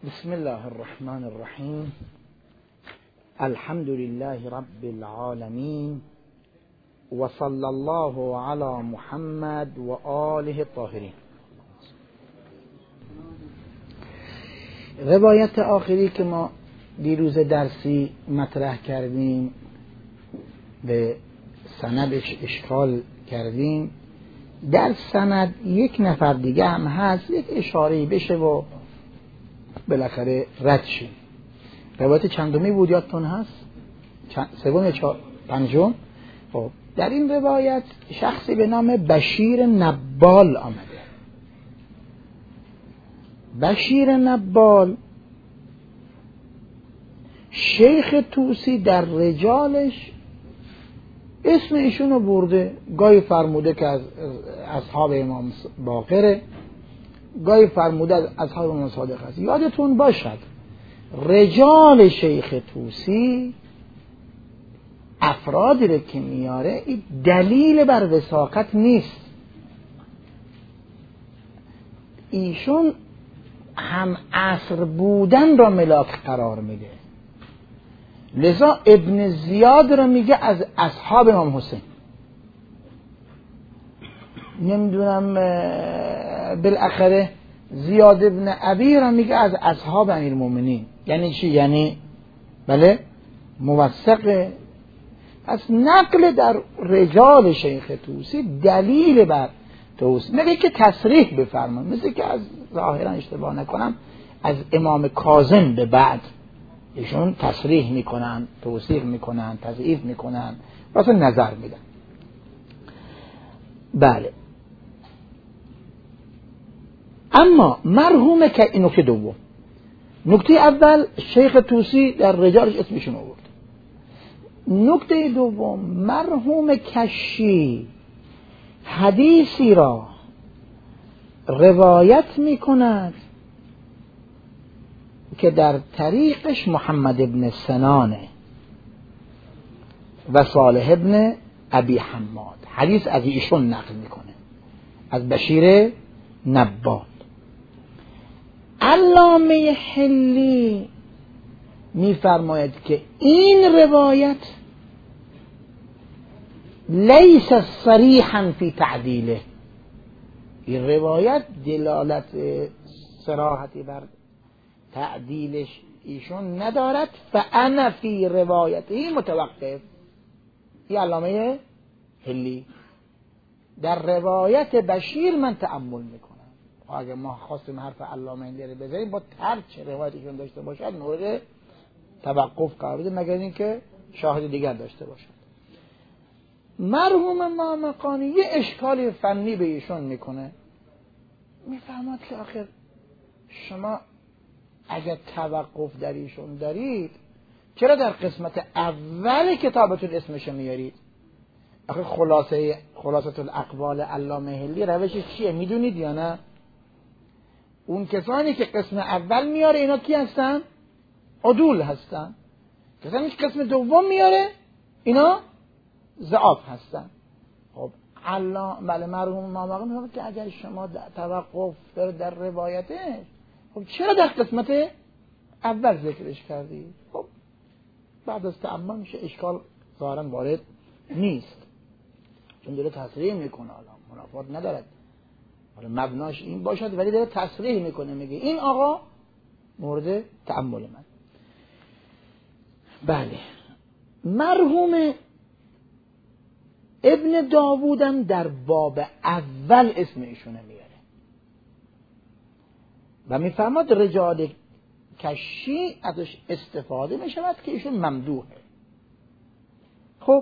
بسم الله الرحمن الرحیم. الحمد لله رب العالمین و صلی الله علی محمد و آله الطاهرین. روایت آخری که ما دیروز درسی مطرح کردیم به سندش اشکال کردیم. در سند یک نفر دیگه هم هست، یک اشاره‌ای بشه و بالاخره رد شیم. روایت چندمی بود یادتون هست؟ سوم یا پنجم؟ خب در این روایت شخصی به نام بشیر نبال آمده. بشیر نبال شیخ طوسی در رجالش اسم ایشونو برده، گاهی فرموده که از اصحاب امام باقره، گاهی فرموده از اصحاب امام صادق است. یادتون باشد رجال شیخ طوسی افرادی رو که میاره این دلیل بر وثاقت نیست. ایشون هم عصر بودن را ملاک قرار میده. لذا ابن زیاد را میگه از اصحاب امام حسین، نمیدونم بالاخره زیاد ابن ابی را میگه از اصحاب امیرالمومنین. یعنی چی؟ یعنی بله موثقه. پس نقل در رجال شیخ طوسی دلیل بر توصیف، میگه که تصریح بفرمایید، مثل که از ظاهرا اشتباه نکنم از امام کاظم به بعد ایشون تصریح میکنن، توصیف میکنن، تضعیف میکنن، واسه نظر میدن. بله. اما مرحوم که این نکته دوم، نکته اول شیخ طوسی در رجالش اسمشون آورد. نکته دوم مرحوم کشی حدیثی را روایت میکند که در طریقش محمد ابن سنانه و صالح ابن ابی حماد حدیث از ایشون نقل میکنه، از بشیر نبال. علامه حلی میفرماید که این روایت لیس صریحا فی تعدیله، این روایت دلالت صراحتی بر تعدیلش ایشون ندارد. فانا فی روایتی متوقف. این علامه حلی در روایت بشیر من تأمل میکنم. اگه ما خواستیم حرف علامه حلی رو بزنیم با هرچه روایتشون داشته باشد مورد توقف قرار بده، مگر اینکه شاهد دیگر داشته باشد. مرحوم مامقانی یه اشکالی فنی به ایشون میکنه، میفهمد که آخر شما اگر توقف در ایشون دارید چرا در قسمت اول کتابتون اسمشو میارید؟ آخه خلاصه الاقوال علامه حلی روشش چیه میدونید یا نه؟ اون کسانی که قسم اول میاره اینا کی هستن؟ عدول هستن. کسانی که قسم دوم میاره اینا ضعاف هستن. خب بله مرحوم مامقانی میگه که اگر شما توقف در روایته، خب چرا در قسمت اول ذکرش کردی؟ خب بعد از تأمل میشه اشکال ظاهرا وارد نیست، چون داره تصریح میکنه، حالا منافات ندارد، حالا مبناش این باشد ولی داره تصریح میکنه، میگه این آقا مورد تأمل من. بله. مرحوم ابن داوودم در باب اول اسم ایشونه میاره و میفهمد رجال کشی ازش استفاده میشود که ایشون ممدوحه. خب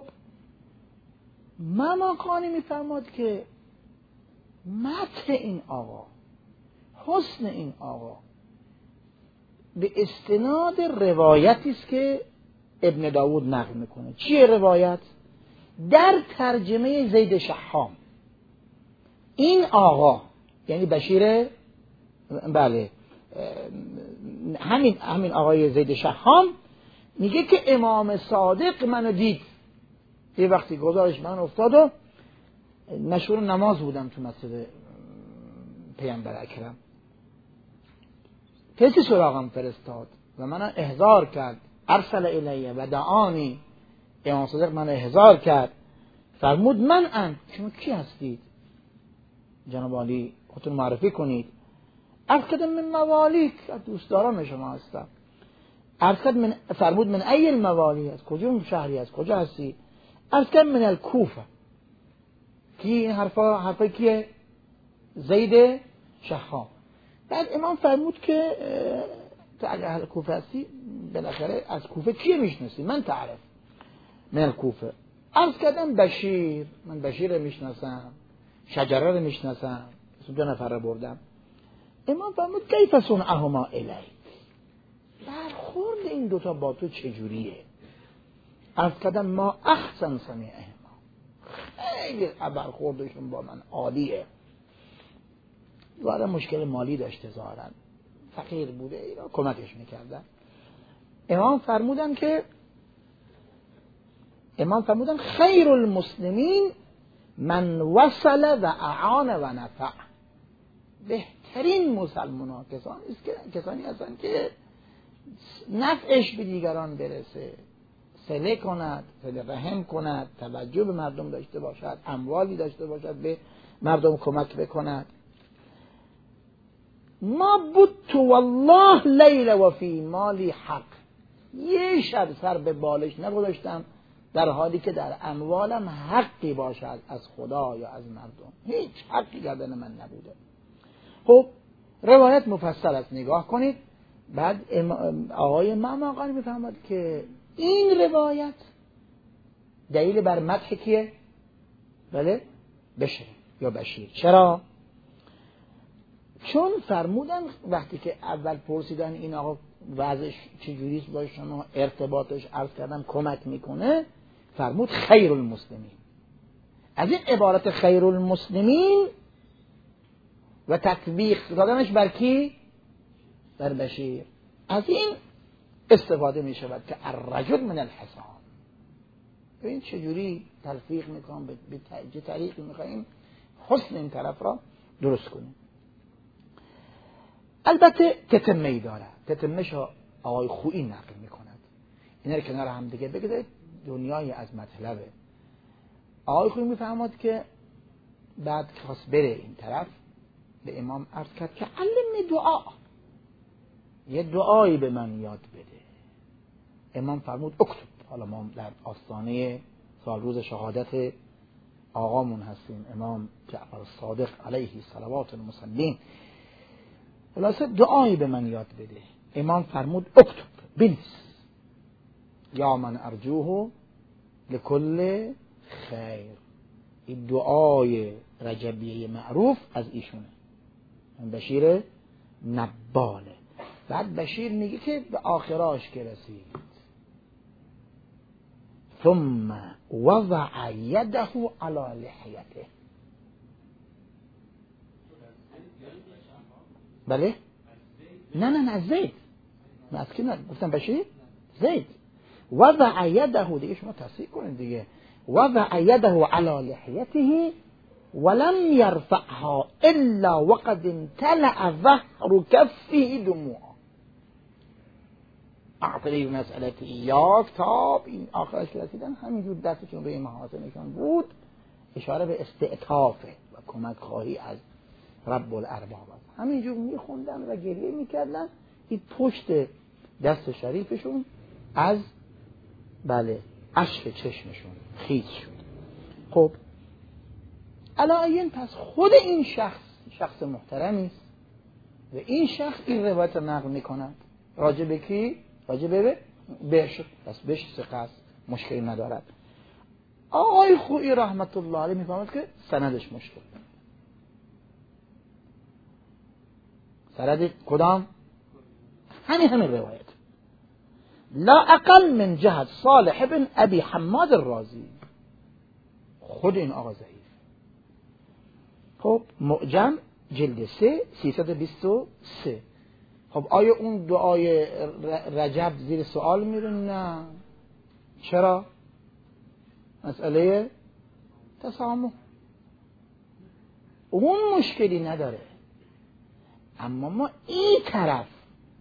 مامقانی میفهمد که متن این آقا، حسن این آقا به استناد روایتی است که ابن داوود نقل میکنه. چیه روایت؟ در ترجمه زید شحام این آقا یعنی بشیر، بله همین آقای زید شحام میگه که امام صادق منو دید، یه وقتی گزارش من افتاد و مشغول نماز بودم تو مسجد پیامبر اکرم، کسی سراغم فرستاد و من احضار کرد، ارسل الیه و دعانی، امام صادق من احضار کرد، فرمود من شما کی هستید جناب عالی، خودتون معرفی کنید. عرض کردم من موالیک، دوستداران شما هستم. عرض کردم فرمود من ای الموالی، از کجا شهری، از کجا هستی؟ عرض کردم من الکوفه. کی این حرفا کیه؟ زید شخام. بعد امام فرمود که تو اگر اهل کوفه هستی بالاخره از کوفه کیه میشناسی؟ من تعرف من الکوفه. عرض کردم بشیر، من بشیر رو میشناسم، شجره رو میشناسم، 2 نفر رو بردم. امام فرمود کیف صنعهما الیک، برخورد این دوتا با تو چجوریه؟ عرض کردم ما احسن صنیعهما، خیلی برخوردشون با من عالیه. ظاهرا مشکل مالی داشته، ظاهرا فقیر بوده، اینا کمکش میکردن. امام فرمودن خیر المسلمین من وصل و اعان و نفع. بهترین مسلمان کسانی هستند که نفعش به دیگران برسه، صله کند، صله رحم کند، توجه به مردم داشته باشد، اموالی داشته باشد، به مردم کمک بکند. ما بودت والله لیل و فی مالی حق، یه شب سر به بالش نگذاشتم در حالی که در اموالم حقی باشد از خدا یا از مردم، هیچ حقی گردن من نبوده. خب روایت مفصل است، نگاه کنید. بعد آقای معماقانی میفهمد که این روایت دلیل بر مدح کیه؟ بله بشیر یا بشیر. چرا؟ چون فرمودن وقتی که اول پرسیدن این آقا وضعش چجوریست با شما، ارتباطش، عرض کردم کمک میکنه، فرمود خیر المسلمین. از این عبارت خیر المسلمین و تطبیق دادنش بر کی؟ بر بشیر. از این استفاده می شود که الرجل من الحسان. ببین چجوری تلفیق میکنم، به چه طریقی میخواییم حسن این طرف را درست کنیم. البته تتمه‌ای داره، تتمه‌ش آقای خویی نقل میکند. اینا رو کنار هم دیگه بگذارید، دنیای از مطلبه. آقای خویی میفهمد که بعد که خواست بره این طرف، به امام عرض کرد که علمنی دعا، یه دعایی به من یاد بده. امام فرمود اکتب. حالا ما در آستانه سال روز شهادت آقامون هستیم، امام جعفر الصادق علیه صلوات المسلمین. خلاصه دعایی به من یاد بده. امام فرمود اکتب، بنویس، یا من ارجوه لکل خیر. این دعای رجبیه معروف از ایشونه، بشیر نباله. بعد بشیر میگه که به آخراش که رسید، ثم وضع یده علی لحیته. بله؟ نه از زید، من از کی گفتم بشیر؟ زید. وضع یده، دیگه شما تصحیح کنید دیگه. وضع یده علی لحیته ولم یرفعها الا وقد امتلأ ظهر کفه دموعا. اعطی مسئله ایاک، تا این آخرش که رسیدن همینجور دستشون به محاسنشون بود، اشاره به استعطافه و کمک خواهی از رب الارباب. همینجور میخوندن و گریه میکردن، این پشت دست شریفشون از اشک چشمشون خیز شد. خب علایین پس خود این شخص محترمی است و این شخص این روایت نقل میکند. راجع به کی؟ راجع به بهش، پس بهش ثقه است، مشکلی ندارد. آقای خویی رحمت الله علیه میفهمد که سندش مشکل. سند کدام؟ همین روایت. لا اقل من جهت صالح بن ابی حماد الرازی. خود این آقا ضعیف. خب معجم جلد 3 323. خب آیا اون دعای رجب زیر سوال میره؟ نه. چرا؟ مسئله تسامح، اون مشکلی نداره. اما ما این طرف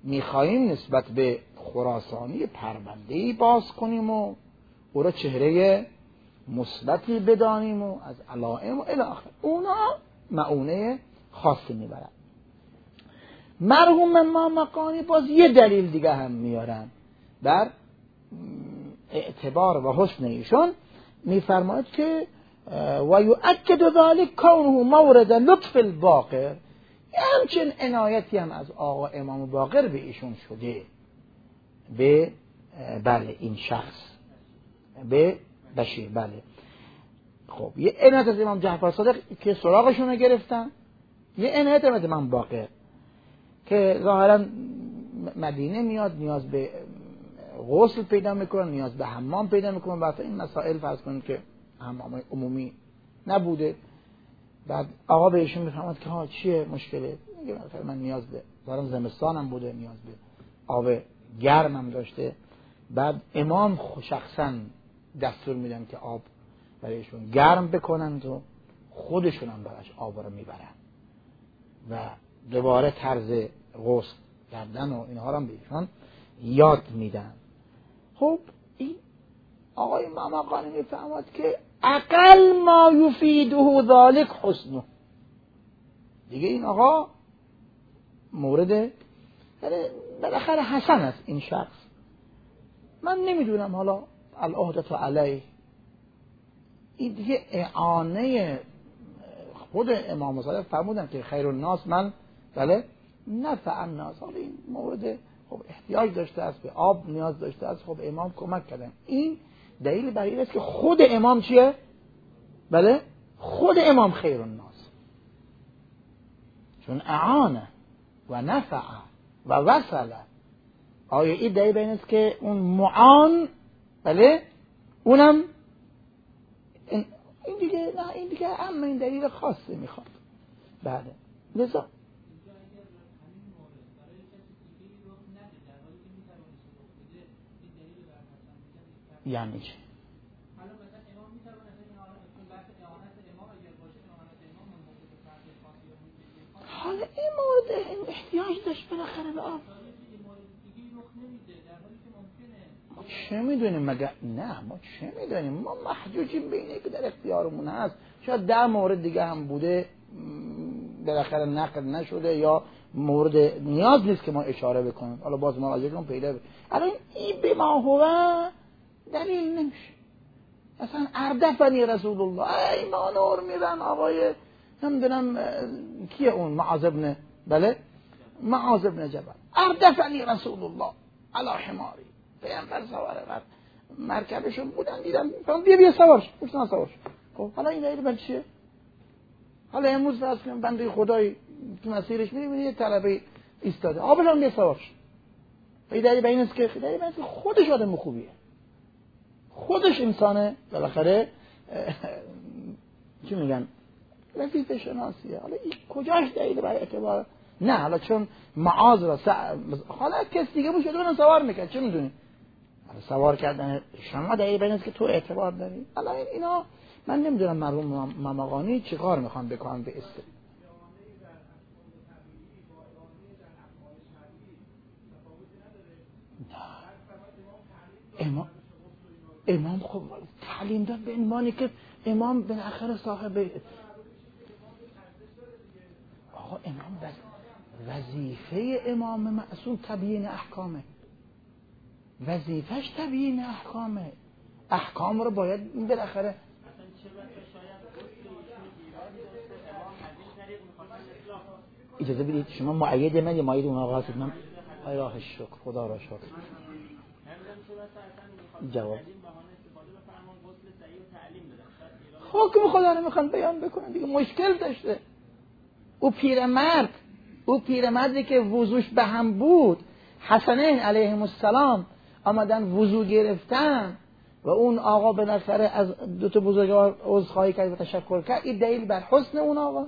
میخواییم نسبت به خراسانی پرونده‌ای باز کنیم و او را چهره مثبتی بدانیم و از علائم و الی آخر. اونا معونه خاصی میبرن. مرحوم مامقانی باز یه دلیل دیگه هم میارن در اعتبار و حسن ایشون، میفرماید که و یؤکد ذلک کونه مورد لطف الباقر، همچنین عنایتی هم از آقا امام باقر به ایشون شده، به بله این شخص به بشیر. بله خب یه عنایت از امام جعفر صادق که سراغشون رو گرفتن، یه عنایت از امام باقر که ظاهرا مدینه میاد نیاز به غسل پیدا میکنن، نیاز به حمام پیدا میکنن، واسه این مسائل فرض کنید که حمام عمومی نبوده. بعد آقا بهشون میفهمد که ها چیه مشکله، میگه مثلا من نیاز به ظاهرا زمستانم بوده، نیاز به آب گرمم داشته. بعد امام شخصا دستور میدن که آب برایشون گرم بکنن و خودشون هم براش آب رو میبرن و دوباره طرز غسل کردن و اینها رو هم بهشون یاد میدن. خب این آقای مامقانی میفهمد که اقل ما یفیده ذالک حسنه، دیگه این آقا مورد بالاخره حسن است این شخص. من نمیدونم حالا العهدة علیه، این دیگه اعانه خود امام صادق فرمودن که خیر الناس من بله نفع الناس. حالا این مورد خب احتیاج داشته است، به آب نیاز داشته است، خب امام کمک کردن. این دلیل بر این است که خود امام چیه؟ بله خود امام خیر الناس، چون اعانه و نفع و وصله. آیا این دلیل بر این است که اون معان بله اونم این دیگه نه، این دیگه اما این دلیل خاصی میخواد. بله لذا یعنی چی؟ حالا این مورد احتیاج داشت بالاخره به آب. ما چه میدونیم مگه؟ نه ما چه میدونیم، ما محجوجیم به اینه که در اختیارمون هست. شاید در مورد دیگه هم بوده بالاخره نقل نشده یا مورد نیاز نیست که ما اشاره بکنیم. حالا باز مراجعه کنم پیدا الان این به ما هو دلیل نمیشه. مثلا اردفنی رسول الله، ای ما نور میرن آقای نمیدونم کیه اون معاذ ابن بله معاذ ابن جبل، اردفنی رسول الله علی حماری، پیامبر سوار مرکبشون بودن دیدن بیا سوارش گفتن سوارش. خب حالا این دلیل بر چیه؟ حالا امروز فرض کنیم بنده خدای تو مسیرش میریم یه طلبه ایستاده آبشون بیا سوارش، این دلیل بر این است که خودش آدم خوبیه، خودش انسانه بالاخره چی میگن لطیفه شناسیه. حالا این کجاش دلیل برای اعتبار؟ نه حالا چون معاذ را حالا کس دیگه بود شده اونم سوار میکرد چه میدونی؟ حالا سوار کردن شما دلیل بر این است که تو اعتبار داری. حالا اینا من نمیدونم مرحوم مامقانی چی کار میخوان بکنن به است. امام خب تعلیم داد به عنوانی که امام بالاخره صاحب آقا امام وظیفه امام معصوم تبیین احکامه، وظیفش تبیین احکامه، احکام رو باید بالاخره اجازه بدید شما مؤید من یا مؤید اون آقا هستید؟ من الله شکر خدا را شکر جواب حکم خدا رو میخوان بیان بکنن دیگه، مشکل داشته. او پیرمردی که وضوش به هم بود، حسنین علیهم السلام آمدن وضو گرفتن و اون آقا بالاخره از دو تا بزرگوار عذرخواهی کرد و تشکر کرد، این دلیل بر حسن اون آقا.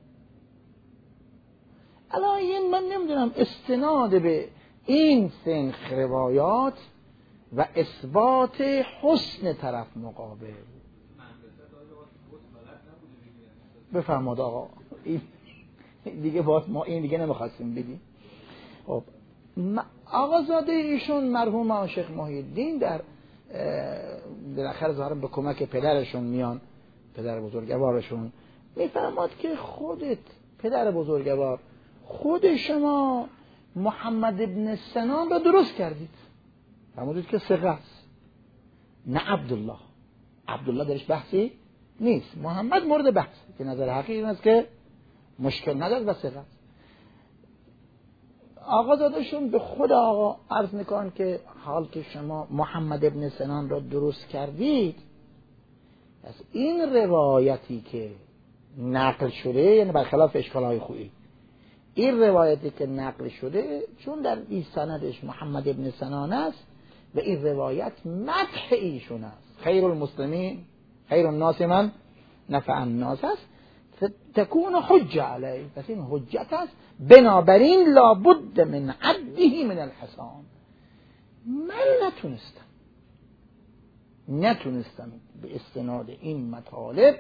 الان من نمیدونم استناد به این سنخ روایات و اثبات حسن طرف مقابل بفرماد آقا این دیگه باز ما این دیگه نمیخواستیم بگیم. خب آقازاده ایشون مرحوم عاشق محی الدین در بالاخره ظاهرا به کمک پدرشون میان، پدر بزرگوارشون میفرماد که خودت پدر بزرگوار خود شما محمد ابن سنان را درست کردید، فرمودید که ثقه است، نه عبدالله درش بحثی نیست، محمد مورد بحث که نظر حقیقی این است که مشکل ندارد و ثقه است. آقا زادشون به خود آقا عرض میکنن که حال که شما محمد ابن سنان را درست کردید، پس این روایتی که نقل شده، یعنی برخلاف اشکالهای خویی، این روایتی که نقل شده چون در این سندش محمد ابن سنان است و این روایت مدح ایشون است، خیر المسلمین خیر الناس من نفع الناس است، تکون حجه علیه، پس این حجت است، بنابراین لابد من عده من الحسان. من نتونستم به استناد این مطالب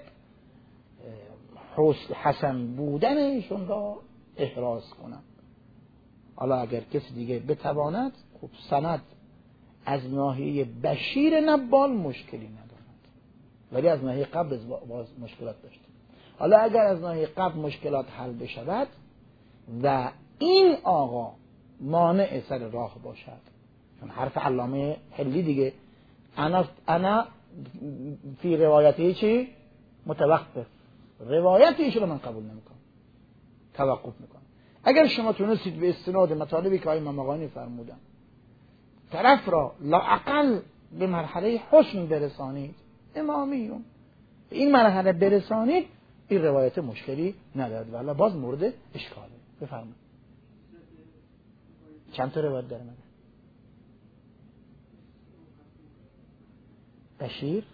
حسن بودن ایشون را احراز کنم. حالا اگر کسی دیگه بتواند، خب سند از ناحیه بشیر نبال مشکلی ندارد، ولی از ناحیه قبل باز مشکلات داشت. حالا اگر از ناحیه قبل مشکلات حل بشود و این آقا مانع سر راه باشد، چون حرف علامه حلی دیگه، انا فی روایتی چی؟ متوقف، روایتیش رو من قبول نمیکنم، توقف میکنم. اگر شما تونستید به استناد مطالبی که آقای ممقانی فرمودن طرف را لااقل به مرحله حسن برسانید، امامیون به این مرحله برسانید، این روایت مشکلی ندارد، ولی باز مورد اشکاله. بفرمایید چند تا روایت داره؟ من بشیر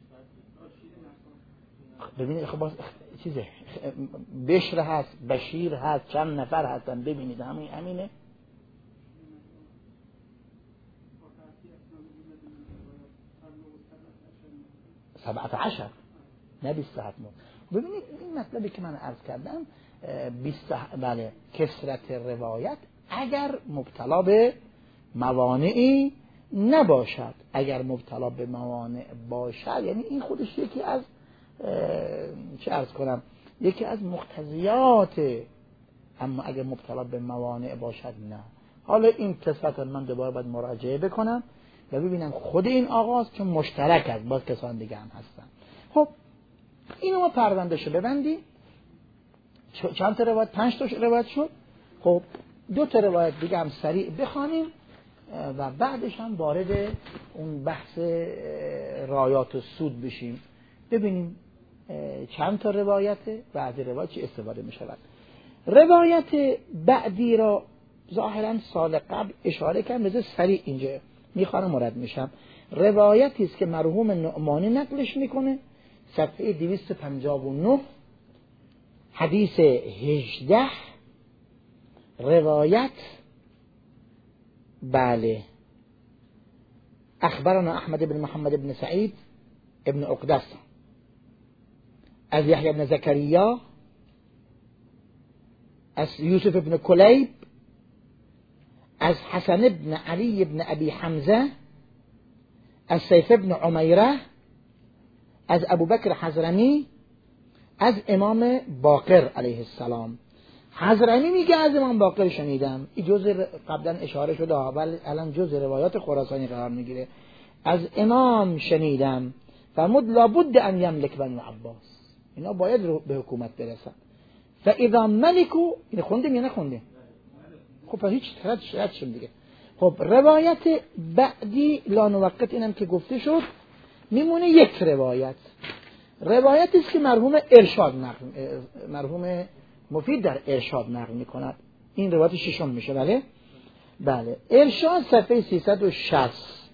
ببینید، خب باز چیزه بشر هست، بشیر هست، چند نفر هستن، ببینید همینه. سبعت عشر نه 27. ببینید این مطلبی که من عرض کردم، بله کثرت روایت اگر مبتلا به موانعی نباشد، اگر مبتلا به موانع باشد، یعنی این خودش یکی از چه عرض کنم، یکی از مقتضیات، اما اگر مبتلا به موانع باشد نه. حالا این کثرت من دوباره باید مراجعه بکنم و ببینم خود این آغاز که مشترک است، باز کسان دیگه هم هستن. خب اینو ما پروندهشو ببندیم. چند تا روایت؟ 5 تا روایت شد. خب 2 تا روایت دیگه هم سریع بخوانیم و بعدش هم وارد اون بحث رایات و سود بشیم، ببینیم چند تا روایته و از روایت چه استفاده می شود. روایت بعدی را ظاهرا سال قبل اشاره کردم، بذار سریع اینجا میخوانم مرد میشم. روایتی است که مرحوم نعمانی نقلش میکنه، صفحه 259 حدیث 18، روایت بله اخبرنا احمد بن محمد بن سعید ابن عقدس از یحیی بن زکریا از یوسف بن کلیب از حسن بن علی بن ابی حمزه از سیف بن عمیره از ابو بکر حضرمی از امام باقر علیه السلام. حضرمی میگه از امام باقر شنیدم، این جزء قبلا اشاره شده ولی الان جزء روایات خراسانی قرار میگیره. از امام شنیدم فرمود لابد ان یملک بنو عباس، اینا باید رو به حکومت برسن. فاذا ملکو، این خوندیم یا نخوندیم؟ خب هیچ رد شد دیگه. خب روایت بعدی لا نوقت اینم که گفته شد، میمونه یک روایت. روایتی است که مرحوم مفید در ارشاد نقل میکند. این روایت ششم میشه. بله ارشاد صفحه 360.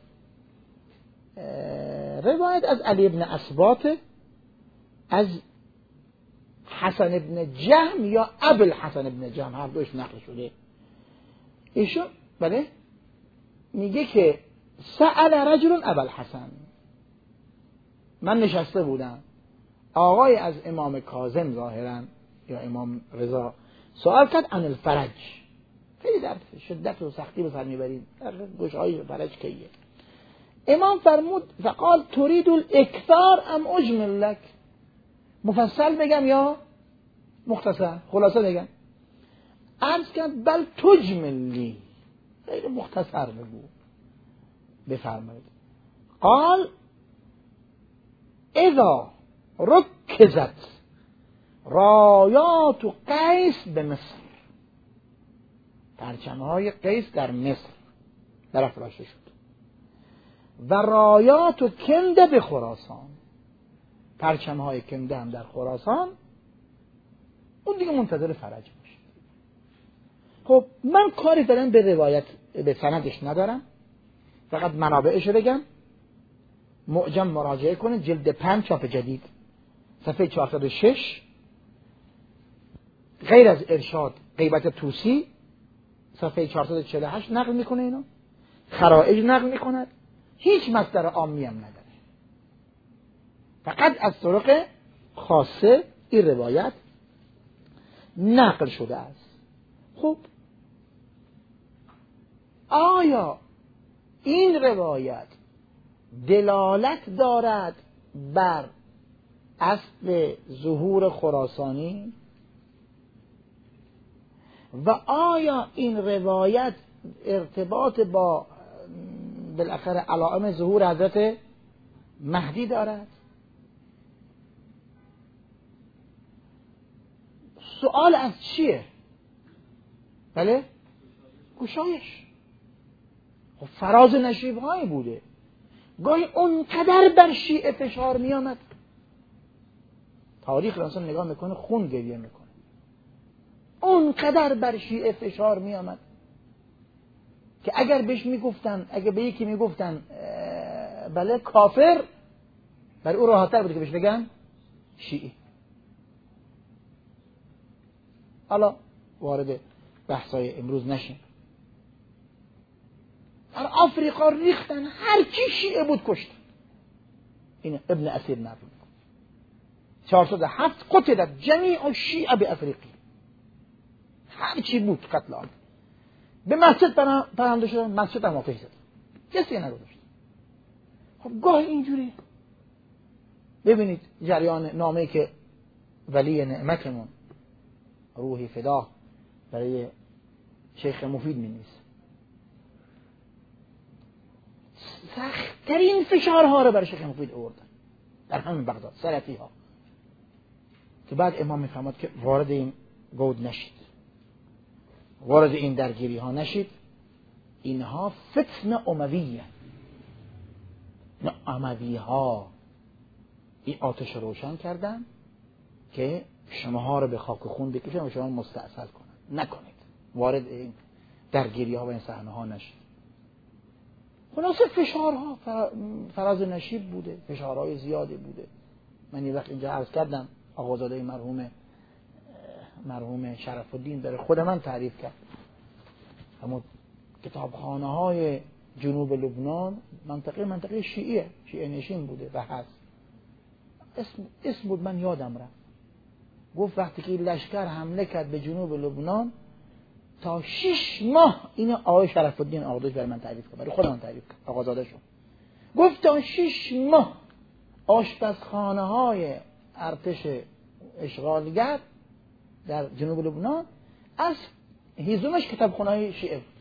روایت از علی ابن اسباط از حسن ابن جهم یا ابل حسن ابن جهم، هر دوش نقل شده. ایشون بله میگه که سأل رجل ابل حسن، من نشسته بودم، آقای از امام کاظم ظاهرا یا امام رضا سوال کرد عن الفرج، خیلی در شدت و سختی به سر میبرید، در گوشهای فرج کیه. امام فرمود فقال تريد الاکثار ام اجمل لك، مفصل بگم یا مختصر، خلاصه بگم؟ عرض کرد بل تجمل لی، خیلی مختصر بگو بفرمایید. قال اذا رکزت رایات قیس به مصر، پرچمهای قیس در مصر برافراشته شد، و رایات و کنده به خراسان، پرچمهای کنده هم در خراسان، اون دیگه منتظر فرج باشه. خب من کاری دارم به روایت، به سندش ندارم، فقط منابعش بگم. معجم مراجعه کنه، جلد 5 چاپ جدید، صفحه 406. غیر از ارشاد غیبت طوسی صفحه 448 نقل میکنه، اینو خرائج نقل میکند، هیچ مصدر عامی هم نداره، فقط از طرق خاصه این روایت نقل شده است. خب آیا این روایت دلالت دارد بر اصل ظهور خراسانی؟ و آیا این روایت ارتباط با بالاخره علائم ظهور حضرت مهدی دارد؟ سوال از چیه؟ بله؟ گشایش. خب فراز نشیب هایی بوده، گاهی اونقدر بر شیعه فشار می آمد، تاریخ انسان نگاه میکنه خون گریه میکنه، اونقدر بر شیعه فشار می آمد که اگر بهش میگفتن، اگر به یکی میگفتن بله کافر، برای او راحت‌تر بود که بهش بگن شیعی. حالا وارد بحثای امروز نشیم. در آفریقا ریختن، هر کی شیعه بود کشتن. این ابن اسیر نقل می‌کنه 407 قتلت جمیع الشیعه بافریقی، هر چی بود قتل عام. به مسجد پرنده شدن، مسجد هم آتش زد، کسی نگذاشت. خب گاه اینجوری ببینید جریان نامه‌ای که ولی نعمتمون روحی فدا برای شیخ مفید می‌نویسه، سخت‌ترین فشارها رو برای شیخ مفید آوردن در همین بغداد، سلفی ها، که بعد امام میفهمد که وارد این گود نشید، وارد این درگیری ها نشید، اینها فتنه امویه، نه اموی ها این آتش روشن کردن که شماها رو به خاک خون بکشن و شما مستأصل کنن، نکنید، وارد این درگیری ها و این صحنه ها نشید. خلاصه فشارها فراز نشیب بوده، فشارهای زیادی بوده. من یه وقت اینجا عرض کردم آقازاده مرحوم شرف الدین برای خود من تعریف کرد، اما کتابخانه های جنوب لبنان منطقه شیعه نشین بوده و هست. اسم بود من یادم رفت، گفت وقتی که لشکر حمله کرد به جنوب لبنان تا 6 ماه، این آقای شرف الدین آقادش برای من تعریف کرد، برای خود من تعریف کرد آقازاده شون، گفت تا 6 ماه آشپزخانه های ارتش اشغالگر در جنوب لبنان از هیزمش کتابخانه های شیعه بود،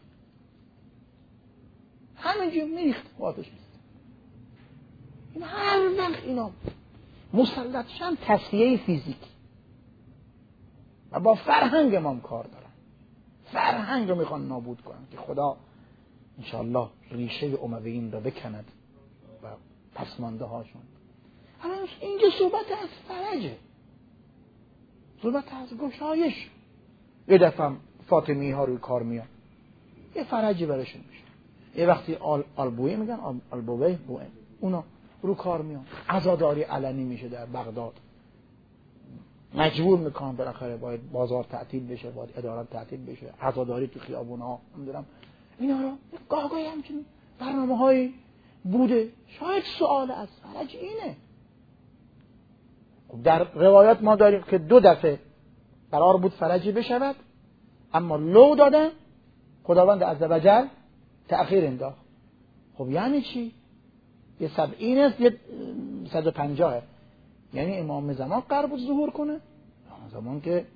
همینجور میریخت و آتش می‌زد. این هر وقت اینا مسلط شدن تصفیه فیزیکی و با فرهنگ ما کار دارن، فرهنگ رو میخوان نابود کنن که خدا انشاءالله ریشه امویین رو بکند و پسمانده هاشون. الان اینجا صحبت از فرجه، صحبت از گشایش. یه دفعه فاطمی ها روی کار میان، یه فرجی برشون میشه، یه وقتی آلبویه میگن آلبویه بوئه، اونا رو کار میان، عزاداری علنی میشه در بغداد، مجبور میکنن بالاخره باید بازار تعطیل بشه، باید ادارات تعطیل بشه، عزاداری تو خیابون‌ها، نمیدونم اینا رو گاهی همچین برنامه‌های بوده. شاید سوال از فرج اینه. در روایات ما داریم که 2 دفعه قرار بود فرجی بشود اما لو دادن خداوند عزوجل تأخیر انداخت. خب یعنی چی؟ یه 70 است یه 150، یعنی امام زمان قرار بود ظهور کنه، امام زمان که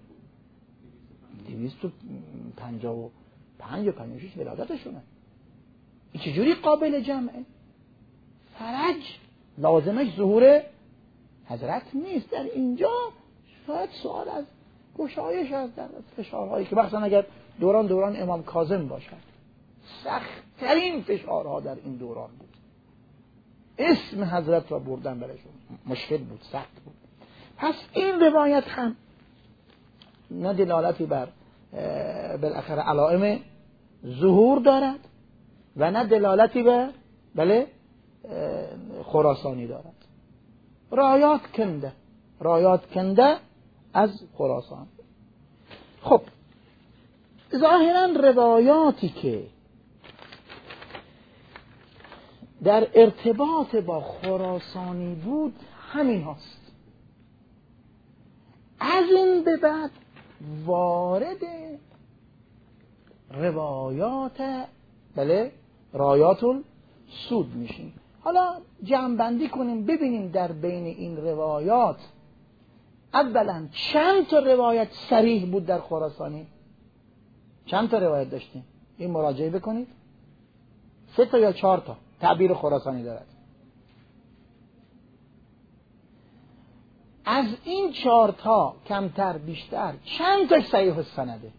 255 یا 56 ولادتشونه. این چجوری قابل جمعه؟ فرج لازمش ظهور حضرت نیست. در اینجا شاید سوال از گشایش از در فشارهایی که مثلا اگر دوران امام کاظم باشد، سخت‌ترین فشارها در این دوران بود، اسم حضرت را بردن برشون مشکل بود، سخت بود. پس این روایت هم نه دلالتی بر بالاخره علائم ظهور دارد و نه دلالتی بر خراسانی دارد. رایات کنده از خراسان. خب ظاهرا روایاتی که در ارتباط با خراسانی بود همین هاست. از این به بعد وارد روایات رایات السود میشیم. حالا جمع بندی کنیم ببینیم در بین این روایات اولا چند تا روایت صریح بود در خراسانی؟ چند تا روایت داشتیم؟ این مراجعه بکنید. 3 تا یا 4 تا تعبیر خراسانی دارد. از این 4 تا کمتر بیشتر چند تا صحیح السنده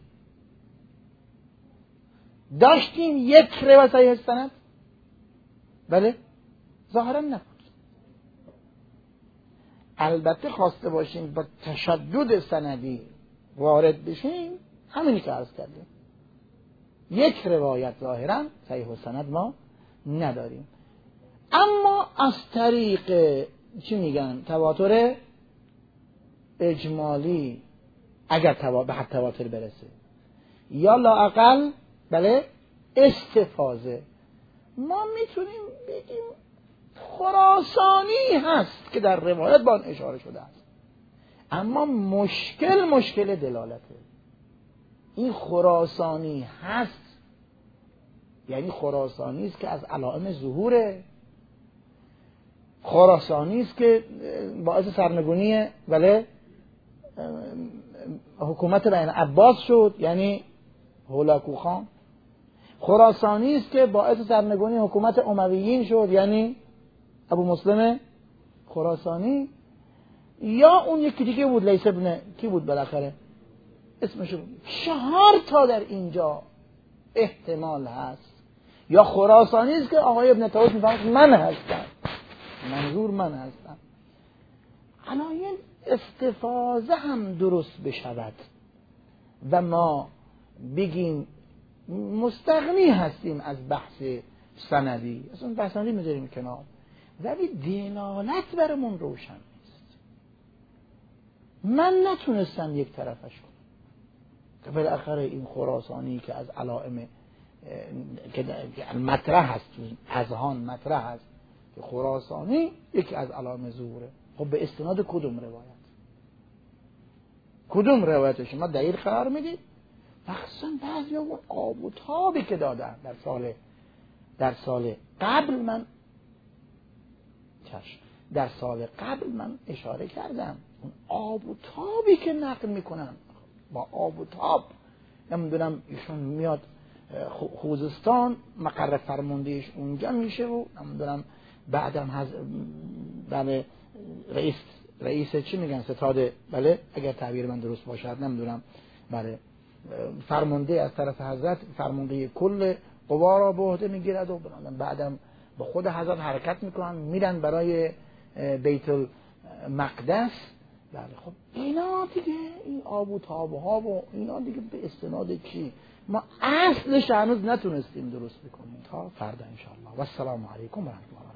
داشتیم؟ 1 روایت صحیح السند؟ بله ظاهرا نبود. البته خواسته باشیم با تشدد سندی وارد بشیم، همینی که عرض کردیم، 1 روایت ظاهرا صحیح السند ما نداریم. اما از طریق چی میگن تواتر اجمالی، اگر به حد تواتر برسه، یا لااقل استفاضه، ما میتونیم بگیم خراسانی هست که در روایت با آن اشاره شده است. اما مشکل دلالته. این خراسانی هست یعنی خراسانی است که از علائم ظهوره، خراسانی است که باعث سرنگونی حکومت بین عباس شد، یعنی هولاکو خان. خراسانی است که باعث سرنگونی حکومت امویین شد، یعنی ابو مسلم خراسانی. یا اون یکی دیگه بود، لیث ابن کی بود بالاخره اسمش بود. 4 تا در اینجا احتمال هست. یا خراسانی است که آقای ابن طاووس میفهمد من هستم، منظور من هستم. علایل استفاضه هم درست بشود و ما بگیم مستغنی هستیم از بحث سندی، اصلا بحث سندی میذاریم کنار، ولی دلالت برمون روشن نیست. من نتونستم یک طرفش کنم که بالاخره این خراسانی که از علائم که مطرح هست، اذهان مطرح هست که خراسانی یکی از علائم ظهوره. خب به استناد کدوم روایت شما دلیل قرار میدید؟ مخصوصا بعضی اون آب و تابی که دادن در سال قبل من اشاره کردم. اون آب و تابی که نقل میکنن، با آب و تاب نمیدونم ایشون میاد خوزستان، مقر فرماندهش اونجا میشه و نمیدونم بعدم رئیس چی میگن ستاده، اگر تعبیر من درست باشد نمیدونم، فرمانده از طرف حضرت فرمانده کل قوا را به عهده میگیرد و بعدم با خود حضرت حرکت میکنن میرن برای بیت المقدس. خب اینا دیگه، این آب و تابها و اینا دیگه به استناد چی؟ ما اصلش هنوز نتونستیم درست بکنیم. تا فردا انشاءالله. و السلام علیکم و رحمت الله.